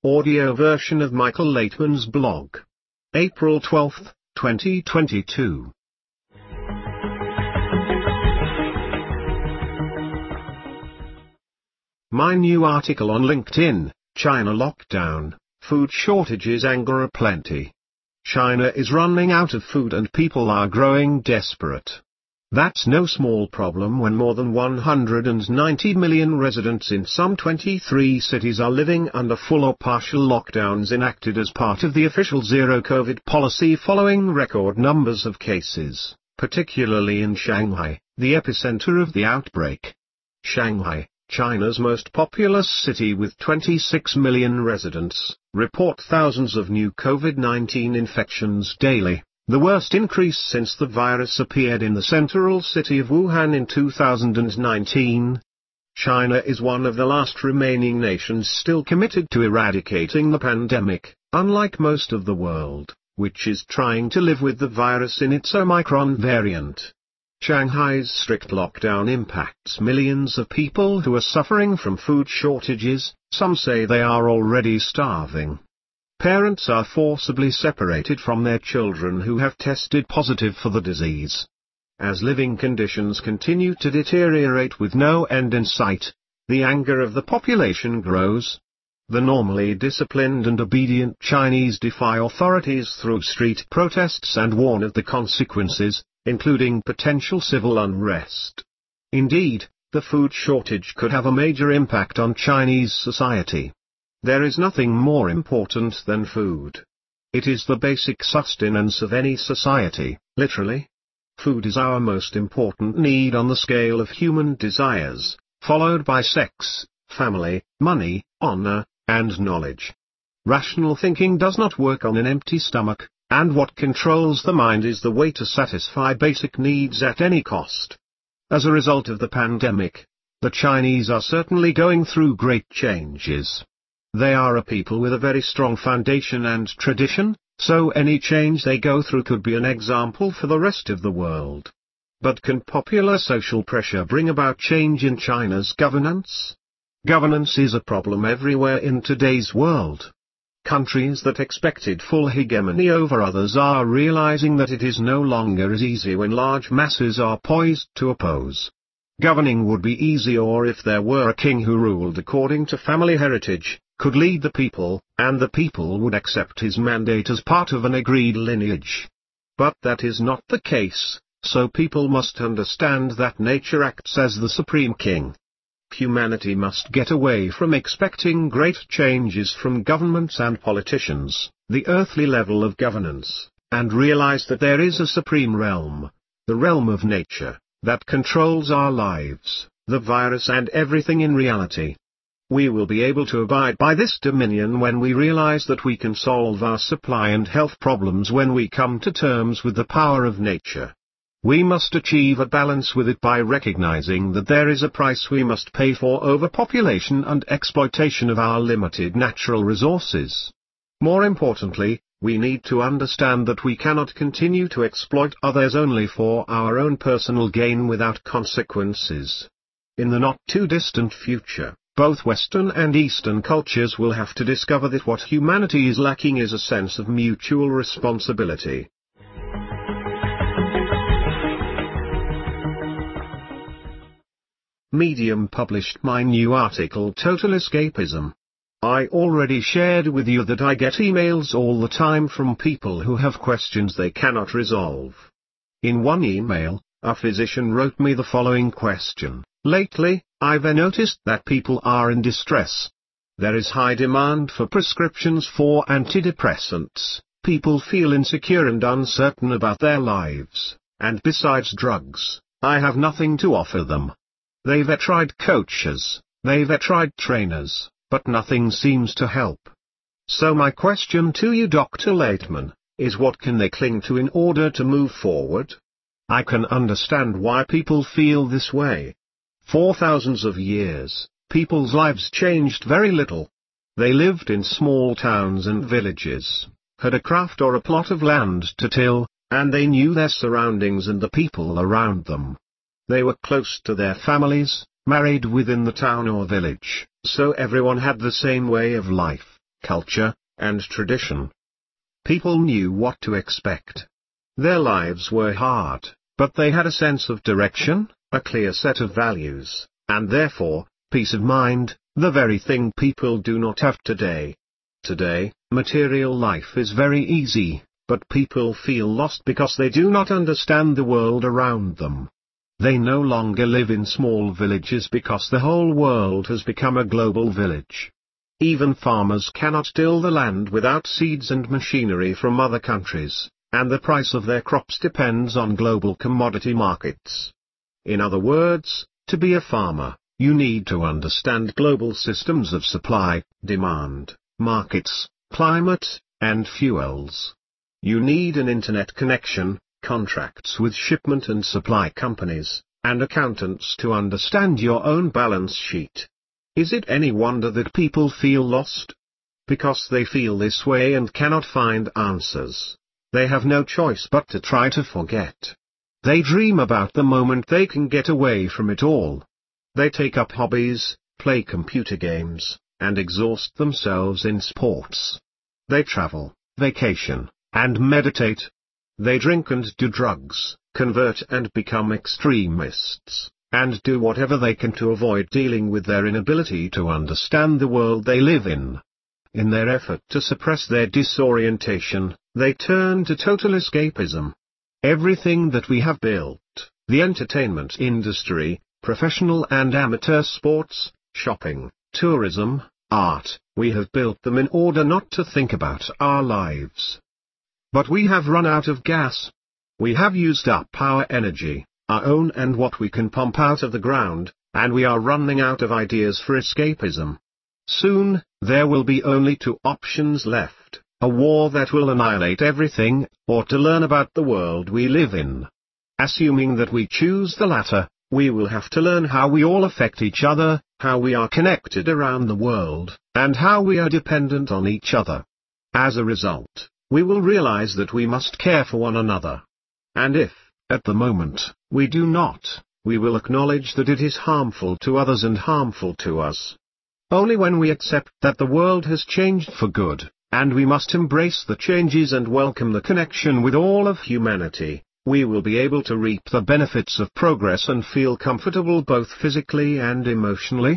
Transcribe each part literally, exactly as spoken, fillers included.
Audio version of Michael Laitman's blog. April twelfth, twenty twenty-two. My new article on LinkedIn, China lockdown, food shortages anger aplenty. China is running out of food and people are growing desperate. That's no small problem when more than one hundred ninety million residents in some twenty-three cities are living under full or partial lockdowns enacted as part of the official zero-COVID policy following record numbers of cases, particularly in Shanghai, the epicenter of the outbreak. Shanghai, China's most populous city with twenty-six million residents, report thousands of new COVID nineteen infections daily, the worst increase since the virus appeared in the central city of Wuhan in two thousand nineteen. China is one of the last remaining nations still committed to eradicating the pandemic, unlike most of the world, which is trying to live with the virus in its Omicron variant. Shanghai's strict lockdown impacts millions of people who are suffering from food shortages. Some say they are already starving. Parents are forcibly separated from their children who have tested positive for the disease. As living conditions continue to deteriorate with no end in sight, the anger of the population grows. The normally disciplined and obedient Chinese defy authorities through street protests and warn of the consequences, including potential civil unrest. Indeed, the food shortage could have a major impact on Chinese society. There is nothing more important than food. It is the basic sustenance of any society, literally. Food is our most important need on the scale of human desires, followed by sex, family, money, honor, and knowledge. Rational thinking does not work on an empty stomach, and what controls the mind is the way to satisfy basic needs at any cost. As a result of the pandemic, the Chinese are certainly going through great changes. They are a people with a very strong foundation and tradition, so any change they go through could be an example for the rest of the world. But can popular social pressure bring about change in China's governance? Governance is a problem everywhere in today's world. Countries that expected full hegemony over others are realizing that it is no longer as easy when large masses are poised to oppose. Governing would be easier if there were a king who ruled according to family heritage, could lead the people, and the people would accept his mandate as part of an agreed lineage. But that is not the case, so people must understand that nature acts as the supreme king. Humanity must get away from expecting great changes from governments and politicians, the earthly level of governance, and realize that there is a supreme realm, the realm of nature, that controls our lives, the virus and everything in reality. We will be able to abide by this dominion when we realize that we can solve our supply and health problems when we come to terms with the power of nature. We must achieve a balance with it by recognizing that there is a price we must pay for overpopulation and exploitation of our limited natural resources. More importantly, we need to understand that we cannot continue to exploit others only for our own personal gain without consequences. In the not-too-distant future, both Western and Eastern cultures will have to discover that what humanity is lacking is a sense of mutual responsibility. Medium published my new article Total Escapism. I already shared with you that I get emails all the time from people who have questions they cannot resolve. In one email, a physician wrote me the following question: lately, I've noticed that people are in distress. There is high demand for prescriptions for antidepressants, people feel insecure and uncertain about their lives, and besides drugs, I have nothing to offer them. They've tried coaches, they've tried trainers, but nothing seems to help. So my question to you, Doctor Laitman, is what can they cling to in order to move forward? I can understand why people feel this way. For thousands of years, people's lives changed very little. They lived in small towns and villages, had a craft or a plot of land to till, and they knew their surroundings and the people around them. They were close to their families, married within the town or village, so everyone had the same way of life. culture, and tradition. People knew what to expect. Their lives were hard, but they had a sense of direction, a clear set of values, and therefore, peace of mind, the very thing people do not have today. Today, material life is very easy, but people feel lost because they do not understand the world around them. They no longer live in small villages because the whole world has become a global village. Even farmers cannot till the land without seeds and machinery from other countries, and the price of their crops depends on global commodity markets. In other words, to be a farmer, you need to understand global systems of supply, demand, markets, climate, and fuels. You need an internet connection, contracts with shipment and supply companies, and accountants to understand your own balance sheet. Is it any wonder that people feel lost? Because they feel this way and cannot find answers. They have no choice but to try to forget. They dream about the moment they can get away from it all. They take up hobbies, play computer games, and exhaust themselves in sports. They travel, vacation, and meditate. They drink and do drugs, convert and become extremists, and do whatever they can to avoid dealing with their inability to understand the world they live in. In their effort to suppress their disorientation, they turn to total escapism. Everything that we have built, the entertainment industry, professional and amateur sports, shopping, tourism, art, we have built them in order not to think about our lives. But we have run out of gas. We have used up our energy, our own and what we can pump out of the ground, and we are running out of ideas for escapism. Soon, there will be only two options left, a war that will annihilate everything, or to learn about the world we live in. Assuming that we choose the latter, we will have to learn how we all affect each other, how we are connected around the world, and how we are dependent on each other. As a result, we will realize that we must care for one another. And if, at the moment, we do not, we will acknowledge that it is harmful to others and harmful to us. Only when we accept that the world has changed for good, and we must embrace the changes and welcome the connection with all of humanity, we will be able to reap the benefits of progress and feel comfortable both physically and emotionally.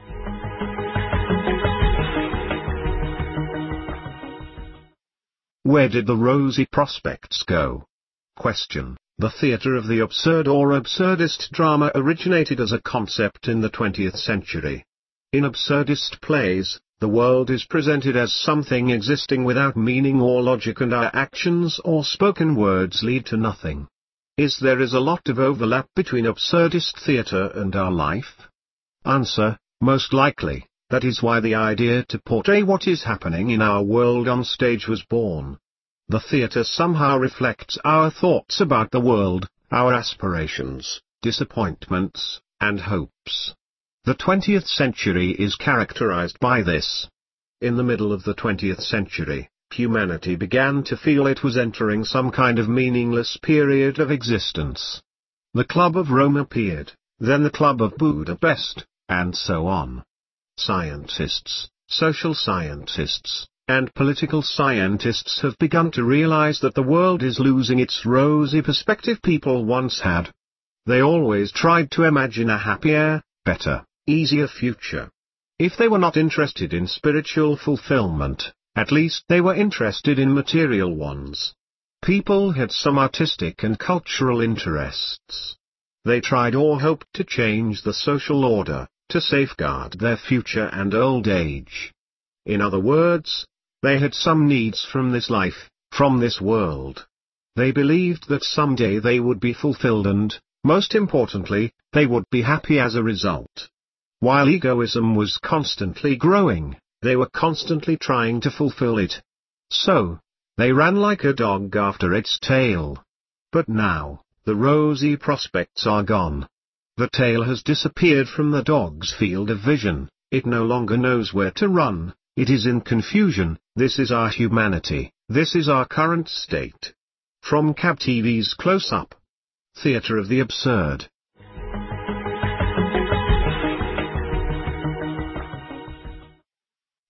Where did the rosy prospects go? Question. The theatre of the absurd or absurdist drama originated as a concept in the twentieth century. In absurdist plays, the world is presented as something existing without meaning or logic, and our actions or spoken words lead to nothing. Is there is a lot of overlap between absurdist theatre and our life? Answer, most likely. That is why the idea to portray what is happening in our world on stage was born. The theatre somehow reflects our thoughts about the world, our aspirations, disappointments, and hopes. The twentieth century is characterized by this. In the middle of the twentieth century, humanity began to feel it was entering some kind of meaningless period of existence. The Club of Rome appeared, then the Club of Budapest, and so on. Scientists, social scientists, and political scientists have begun to realize that the world is losing its rosy perspective people once had. They always tried to imagine a happier, better, easier future. If they were not interested in spiritual fulfillment, at least they were interested in material ones. People had some artistic and cultural interests. They tried or hoped to change the social order, to safeguard their future and old age. In other words, they had some needs from this life, from this world. They believed that someday they would be fulfilled and, most importantly, they would be happy as a result. While egoism was constantly growing, they were constantly trying to fulfill it. So, they ran like a dog after its tail. But now, the rosy prospects are gone. The tail has disappeared from the dog's field of vision, it no longer knows where to run, it is in confusion. This is our humanity, this is our current state. From C A B T V's Close Up. Theatre of the Absurd.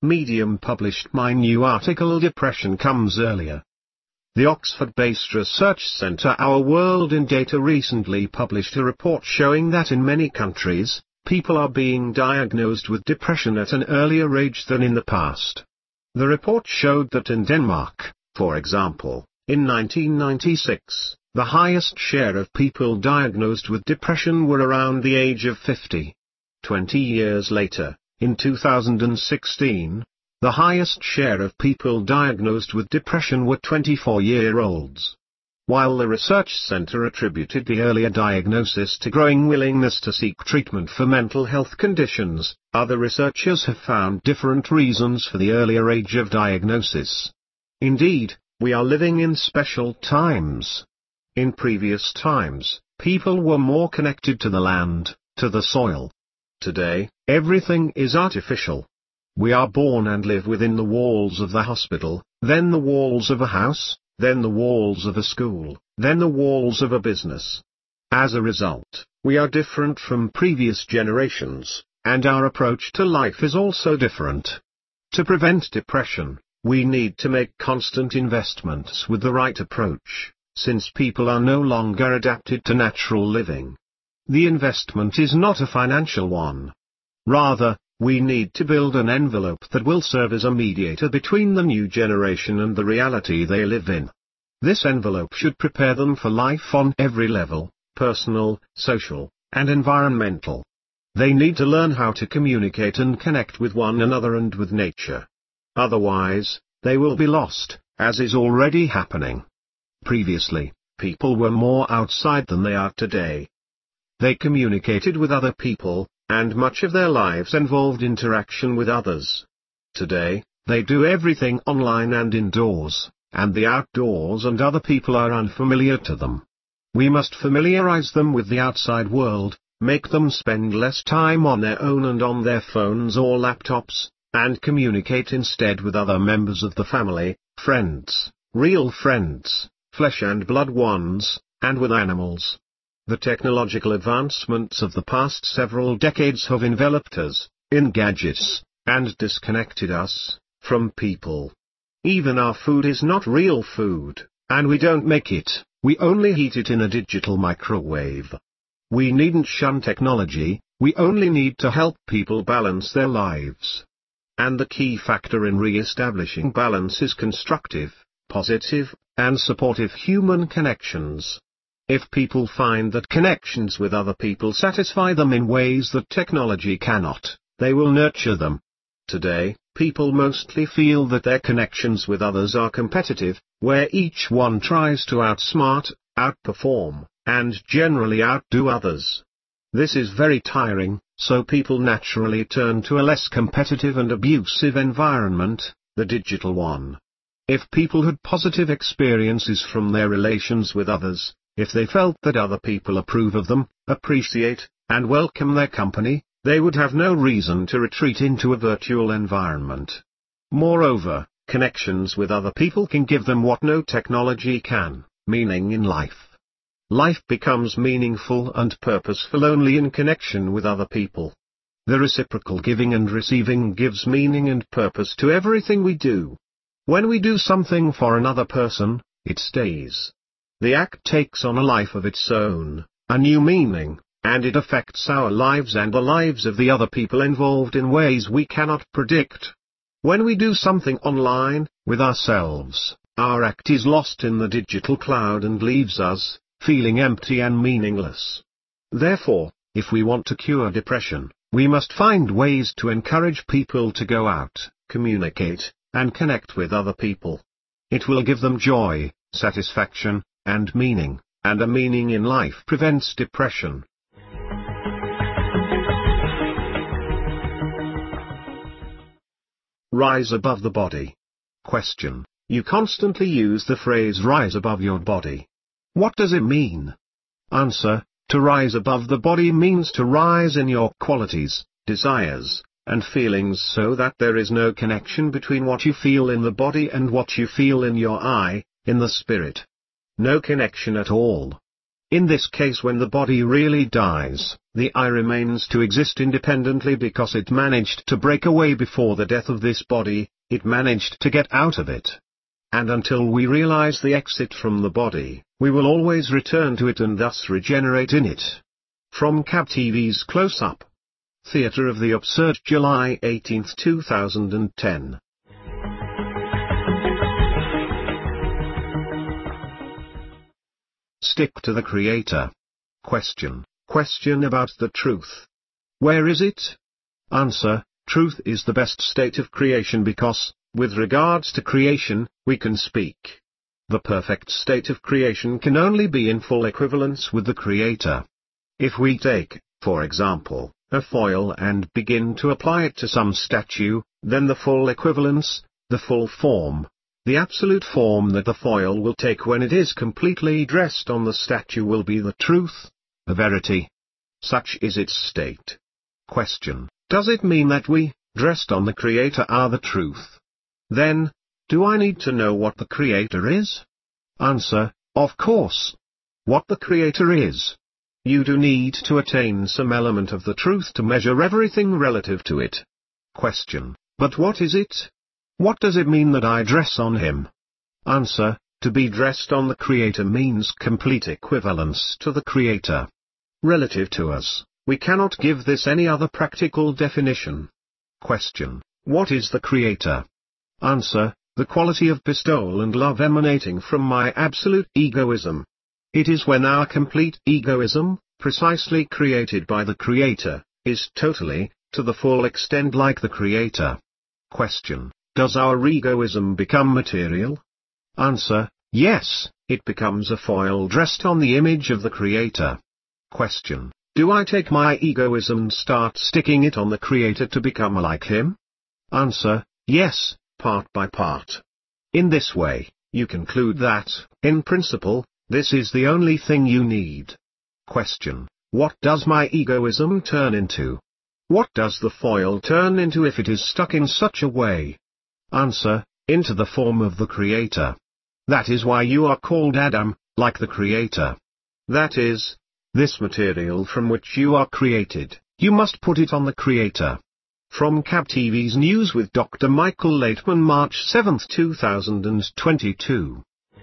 Medium published my new article Depression Comes Earlier. The Oxford-based research centre Our World in Data recently published a report showing that in many countries, people are being diagnosed with depression at an earlier age than in the past. The report showed that in Denmark, for example, in nineteen ninety-six, the highest share of people diagnosed with depression were around the age of fifty. Twenty years later, in two thousand sixteen, the highest share of people diagnosed with depression were twenty-four-year-olds. While the research center attributed the earlier diagnosis to growing willingness to seek treatment for mental health conditions, other researchers have found different reasons for the earlier age of diagnosis. Indeed, we are living in special times. In previous times, people were more connected to the land, to the soil. Today, everything is artificial. We are born and live within the walls of the hospital, then the walls of a house, then the walls of a school, then the walls of a business. As a result, we are different from previous generations, and our approach to life is also different. To prevent depression, we need to make constant investments with the right approach, since people are no longer adapted to natural living. The investment is not a financial one. Rather, we need to build an envelope that will serve as a mediator between the new generation and the reality they live in. This envelope should prepare them for life on every level, personal, social, and environmental. They need to learn how to communicate and connect with one another and with nature. Otherwise, they will be lost, as is already happening. Previously, people were more outside than they are today. They communicated with other people, and much of their lives involved interaction with others. Today, they do everything online and indoors, and the outdoors and other people are unfamiliar to them. We must familiarize them with the outside world, make them spend less time on their own and on their phones or laptops, and communicate instead with other members of the family, friends, real friends, flesh and blood ones, and with animals. The technological advancements of the past several decades have enveloped us in gadgets, and disconnected us from people. Even our food is not real food, and we don't make it, we only heat it in a digital microwave. We needn't shun technology, we only need to help people balance their lives. And the key factor in re-establishing balance is constructive, positive, and supportive human connections. If people find that connections with other people satisfy them in ways that technology cannot, they will nurture them. Today, people mostly feel that their connections with others are competitive, where each one tries to outsmart, outperform, and generally outdo others. This is very tiring, so people naturally turn to a less competitive and abusive environment, the digital one. If people had positive experiences from their relations with others, if they felt that other people approve of them, appreciate, and welcome their company, they would have no reason to retreat into a virtual environment. Moreover, connections with other people can give them what no technology can, meaning in life. Life becomes meaningful and purposeful only in connection with other people. The reciprocal giving and receiving gives meaning and purpose to everything we do. When we do something for another person, it stays. The act takes on a life of its own, a new meaning, and it affects our lives and the lives of the other people involved in ways we cannot predict. When we do something online, with ourselves, our act is lost in the digital cloud and leaves us feeling empty and meaningless. Therefore, if we want to cure depression, we must find ways to encourage people to go out, communicate, and connect with other people. It will give them joy, satisfaction, and meaning, and a meaning in life prevents depression. Rise above the body. Question: you constantly use the phrase rise above your body. What does it mean? Answer: to rise above the body means to rise in your qualities, desires, and feelings so that there is no connection between what you feel in the body and what you feel in your eye, in the spirit. No connection at all. In this case, when the body really dies, the I remains to exist independently because it managed to break away before the death of this body, it managed to get out of it. And until we realize the exit from the body, we will always return to it and thus regenerate in it. From CabTV's Close-Up. Theatre of the Absurd, July eighteenth two thousand ten. Stick to the Creator. Question. Question about the truth. Where is it? Answer. Truth is the best state of creation because, with regards to creation, we can speak. The perfect state of creation can only be in full equivalence with the Creator. If we take, for example, a foil and begin to apply it to some statue, then the full equivalence, the full form, the absolute form that the foil will take when it is completely dressed on the statue will be the truth, the verity. Such is its state. Question. Does it mean that we, dressed on the Creator, are the truth? Then, do I need to know what the Creator is? Answer. Of course. What the Creator is. You do need to attain some element of the truth to measure everything relative to it. Question. But what is it? What does it mean that I dress on Him? Answer. To be dressed on the Creator means complete equivalence to the Creator. Relative to us, we cannot give this any other practical definition. Question. What is the Creator? Answer. The quality of bestowal and love emanating from my absolute egoism. It is when our complete egoism, precisely created by the Creator, is totally, to the full extent like the Creator. Question. Does our egoism become material? Answer. Yes, it becomes a foil dressed on the image of the Creator. Question. Do I take my egoism and start sticking it on the Creator to become like Him? Answer. Yes, part by part. In this way, you conclude that, in principle, this is the only thing you need. Question. What does my egoism turn into? What does the foil turn into if it is stuck in such a way? Answer. Into the form of the Creator. That is why you are called Adam, like the Creator. That is, this material from which you are created, you must put it on the Creator. From CabTV's News with Doctor Michael Laitman, March seventh two thousand twenty-two.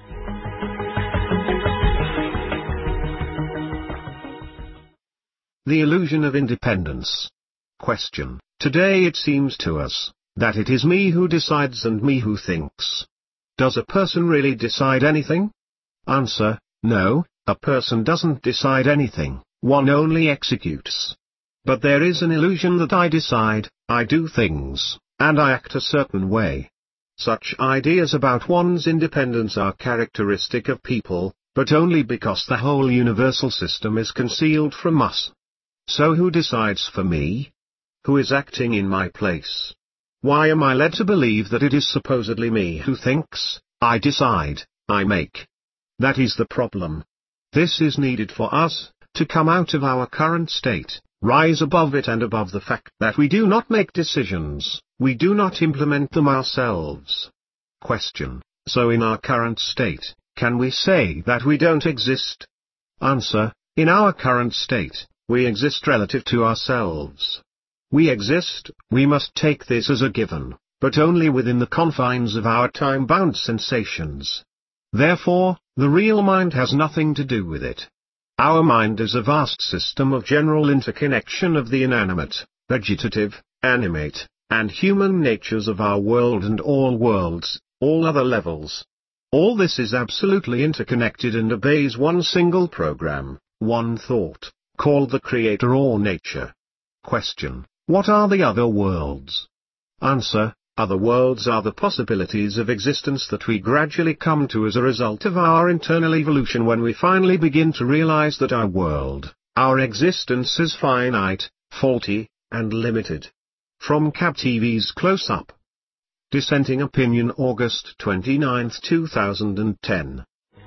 The Illusion of Independence. Question. Today it seems to us that it is me who decides and me who thinks. Does a person really decide anything? Answer. No, a person doesn't decide anything, one only executes. But there is an illusion that I decide, I do things, and I act a certain way. Such ideas about one's independence are characteristic of people, but only because the whole universal system is concealed from us. So who decides for me? Who is acting in my place? Why am I led to believe that it is supposedly me who thinks, I decide, I make? That is the problem. This is needed for us, to come out of our current state, rise above it and above the fact that we do not make decisions, we do not implement them ourselves. Question. So in our current state, can we say that we don't exist? Answer. In our current state, we exist relative to ourselves. We exist, we must take this as a given, but only within the confines of our time-bound sensations. Therefore, the real mind has nothing to do with it. Our mind is a vast system of general interconnection of the inanimate, vegetative, animate, and human natures of our world and all worlds, all other levels. All this is absolutely interconnected and obeys one single program, one thought, called the Creator or Nature. Question. What are the other worlds? Answer. Other worlds are the possibilities of existence that we gradually come to as a result of our internal evolution when we finally begin to realize that our world, our existence is finite, faulty, and limited. From CabTV's Close-Up. Dissenting Opinion, August twenty-ninth two thousand ten.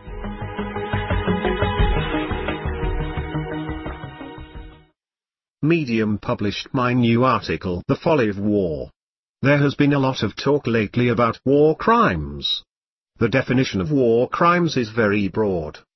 Medium published my new article, The Folly of War. There has been a lot of talk lately about war crimes. The definition of war crimes is very broad,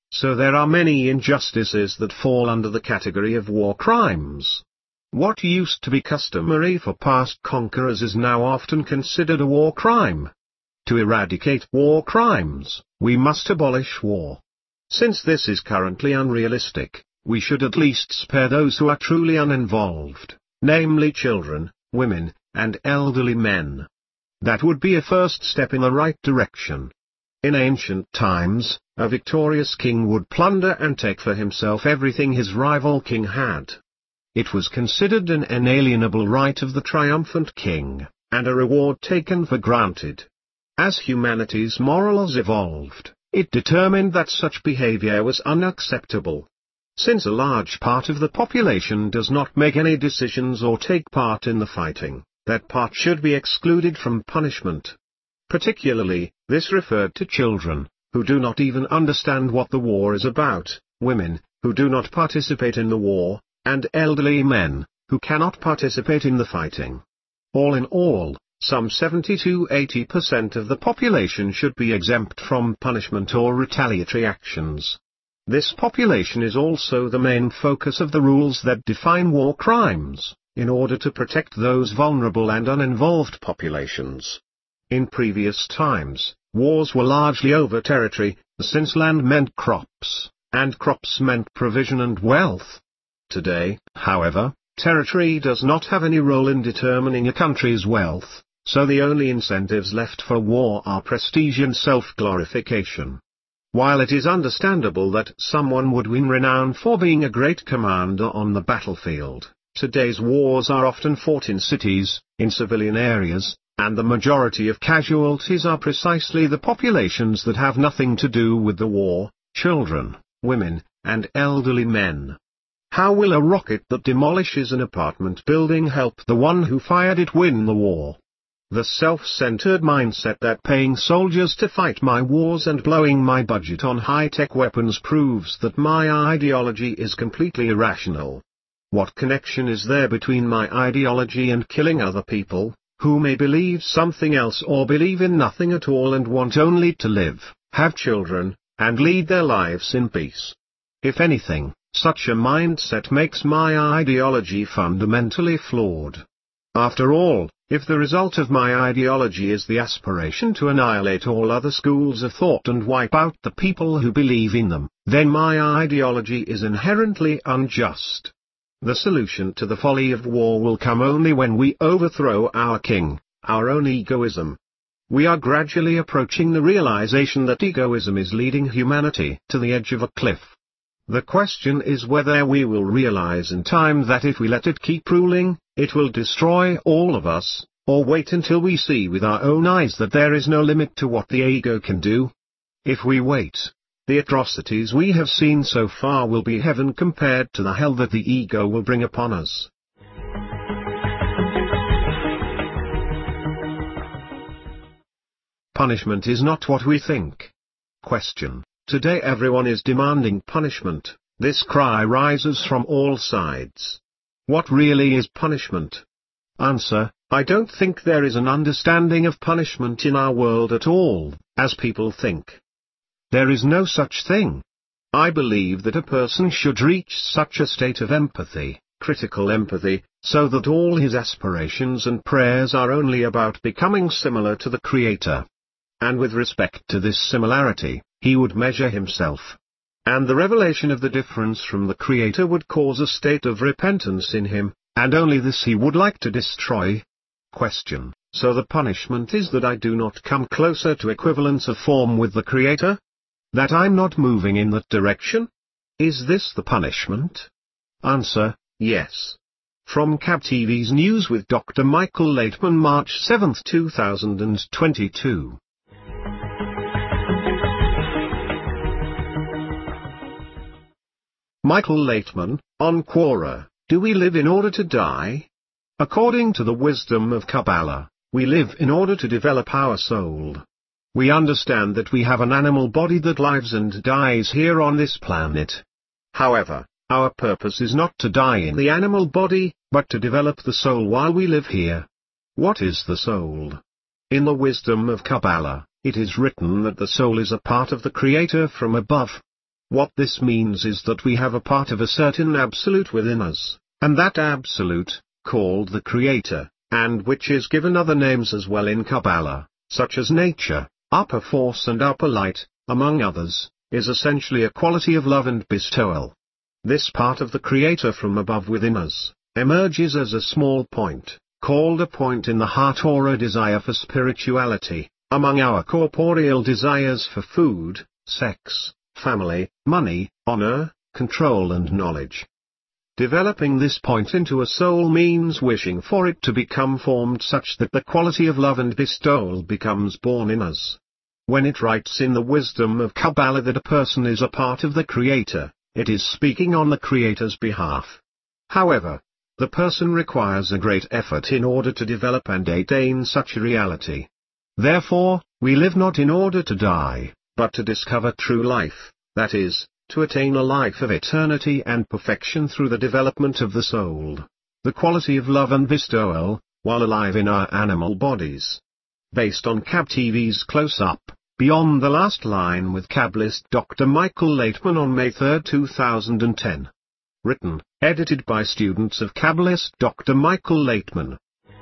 So there are many injustices that fall under the category of war crimes. What used to be customary for past conquerors is now often considered a war crime. To eradicate war crimes, we must abolish war. Since this is currently unrealistic, we should at least spare those who are truly uninvolved, namely children, women, and elderly men. That would be a first step in the right direction. In ancient times, a victorious king would plunder and take for himself everything his rival king had. It was considered an inalienable right of the triumphant king, and a reward taken for granted. As humanity's morals evolved, it determined that such behavior was unacceptable. Since a large part of the population does not make any decisions or take part in the fighting, that part should be excluded from punishment. Particularly, this referred to children, who do not even understand what the war is about, women, who do not participate in the war, and elderly men, who cannot participate in the fighting. All in all, some seventy to eighty percent of the population should be exempt from punishment or retaliatory actions. This population is also the main focus of the rules that define war crimes, in order to protect those vulnerable and uninvolved populations. In previous times, wars were largely over territory, since land meant crops, and crops meant provision and wealth. Today, however, territory does not have any role in determining a country's wealth, so the only incentives left for war are prestige and self-glorification. While it is understandable that someone would win renown for being a great commander on the battlefield, today's wars are often fought in cities, in civilian areas, and the majority of casualties are precisely the populations that have nothing to do with the war: children, women, and elderly men. How will a rocket that demolishes an apartment building help the one who fired it win the war? The self-centered mindset that paying soldiers to fight my wars and blowing my budget on high-tech weapons proves that my ideology is completely irrational. What connection is there between my ideology and killing other people, who may believe something else or believe in nothing at all and want only to live, have children, and lead their lives in peace? If anything, such a mindset makes my ideology fundamentally flawed. After all, if the result of my ideology is the aspiration to annihilate all other schools of thought and wipe out the people who believe in them, then my ideology is inherently unjust. The solution to the folly of war will come only when we overthrow our king, our own egoism. We are gradually approaching the realization that egoism is leading humanity to the edge of a cliff. The question is whether we will realize in time that if we let it keep ruling, it will destroy all of us, or wait until we see with our own eyes that there is no limit to what the ego can do. If we wait, the atrocities we have seen so far will be heaven compared to the hell that the ego will bring upon us. Punishment is not what we think. Question. Today everyone is demanding punishment. This cry rises from all sides. What really is punishment? Answer. I don't think there is an understanding of punishment in our world at all, as people think. There is no such thing. I believe that a person should reach such a state of empathy, critical empathy, so that all his aspirations and prayers are only about becoming similar to the Creator. And with respect to this similarity, he would measure himself. And the revelation of the difference from the Creator would cause a state of repentance in him, and only this he would like to destroy. Question. So the punishment is that I do not come closer to equivalence of form with the Creator? That I'm not moving in that direction? Is this the punishment? Answer. Yes. From C A B T V's News with Doctor Michael Laitman, March seventh two thousand twenty-two. Michael Laitman, on Quora, do we live in order to die? According to the wisdom of Kabbalah, we live in order to develop our soul. We understand that we have an animal body that lives and dies here on this planet. However, our purpose is not to die in the animal body, but to develop the soul while we live here. What is the soul? In the wisdom of Kabbalah, it is written that the soul is a part of the Creator from above. What this means is that we have a part of a certain absolute within us, and that absolute, called the Creator, and which is given other names as well in Kabbalah, such as nature, upper force and upper light, among others, is essentially a quality of love and bestowal. This part of the Creator from above within us, emerges as a small point, called a point in the heart or a desire for spirituality, among our corporeal desires for food, sex, family, money, honor, control and knowledge. Developing this point into a soul means wishing for it to become formed such that the quality of love and bestowal becomes born in us. When it writes in the wisdom of Kabbalah that a person is a part of the Creator, it is speaking on the Creator's behalf. However, the person requires a great effort in order to develop and attain such a reality. Therefore, we live not in order to die, but to discover true life, that is, to attain a life of eternity and perfection through the development of the soul, the quality of love and bestowal, while alive in our animal bodies. Based on K A B T V's Close-Up, Beyond the Last Line with Kabbalist Doctor Michael Laitman on May third two thousand ten. Written, edited by students of Kabbalist Doctor Michael Laitman.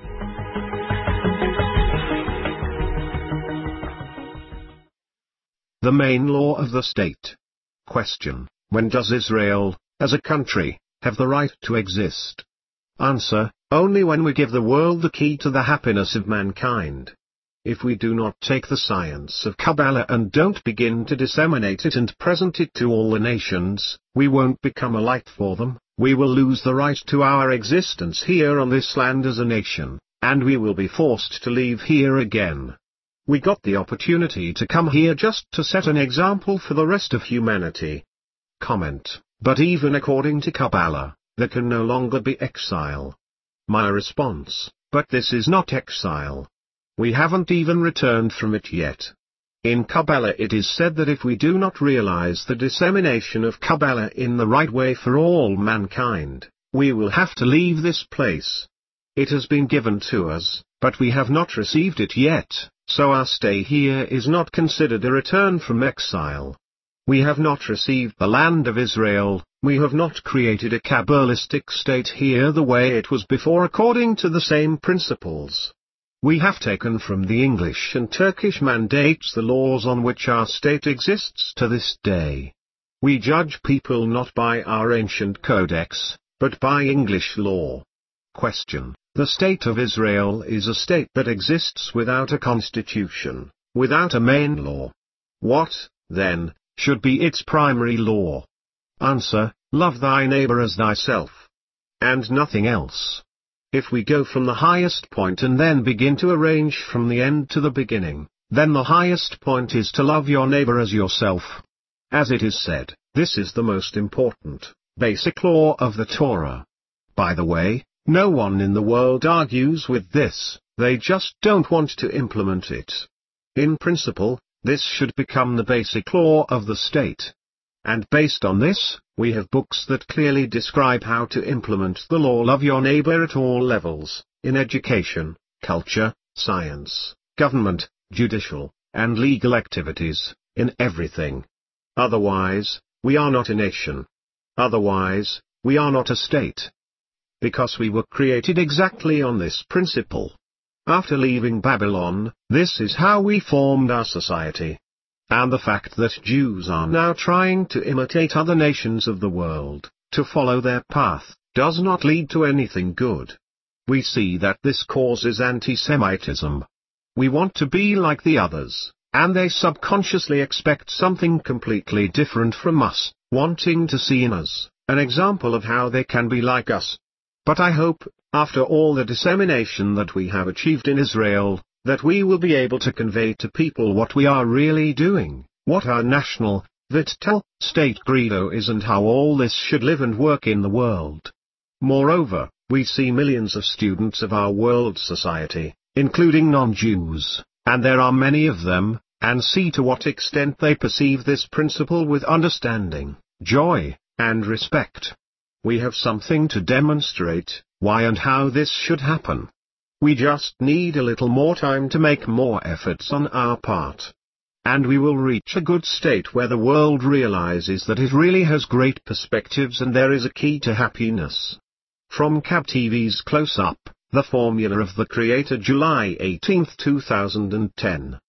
The main law of the state. Question: when does Israel, as a country, have the right to exist? Answer: only when we give the world the key to the happiness of mankind. If we do not take the science of Kabbalah and don't begin to disseminate it and present it to all the nations, we won't become a light for them, we will lose the right to our existence here on this land as a nation, and we will be forced to leave here again. We got the opportunity to come here just to set an example for the rest of humanity. Comment: but even according to Kabbalah, there can no longer be exile. My response: but this is not exile. We haven't even returned from it yet. In Kabbalah it is said that if we do not realize the dissemination of Kabbalah in the right way for all mankind, we will have to leave this place. It has been given to us, but we have not received it yet, so our stay here is not considered a return from exile. We have not received the land of Israel, we have not created a Kabbalistic state here the way it was before according to the same principles. We have taken from the English and Turkish mandates the laws on which our state exists to this day. We judge people not by our ancient codex, but by English law. Question: the state of Israel is a state that exists without a constitution, without a main law. What, then, should be its primary law? Answer: love thy neighbor as thyself. And nothing else. If we go from the highest point and then begin to arrange from the end to the beginning, then the highest point is to love your neighbor as yourself. As it is said, this is the most important, basic law of the Torah. By the way, no one in the world argues with this, they just don't want to implement it. In principle, this should become the basic law of the state. And based on this, we have books that clearly describe how to implement the law love your neighbor at all levels, in education, culture, science, government, judicial, and legal activities, in everything. Otherwise, we are not a nation. Otherwise, we are not a state. Because we were created exactly on this principle. After leaving Babylon, this is how we formed our society. And the fact that Jews are now trying to imitate other nations of the world, to follow their path, does not lead to anything good. We see that this causes anti-Semitism. We want to be like the others, and they subconsciously expect something completely different from us, wanting to see in us an example of how they can be like us. But I hope, after all the dissemination that we have achieved in Israel, that we will be able to convey to people what we are really doing, what our national, vital, state credo is and how all this should live and work in the world. Moreover, we see millions of students of our world society, including non-Jews, and there are many of them, and see to what extent they perceive this principle with understanding, joy, and respect. We have something to demonstrate, why and how this should happen. We just need a little more time to make more efforts on our part. And we will reach a good state where the world realizes that it really has great perspectives and there is a key to happiness. From C A B T V's Close Up, The Formula of the Creator, July eighteenth two thousand ten.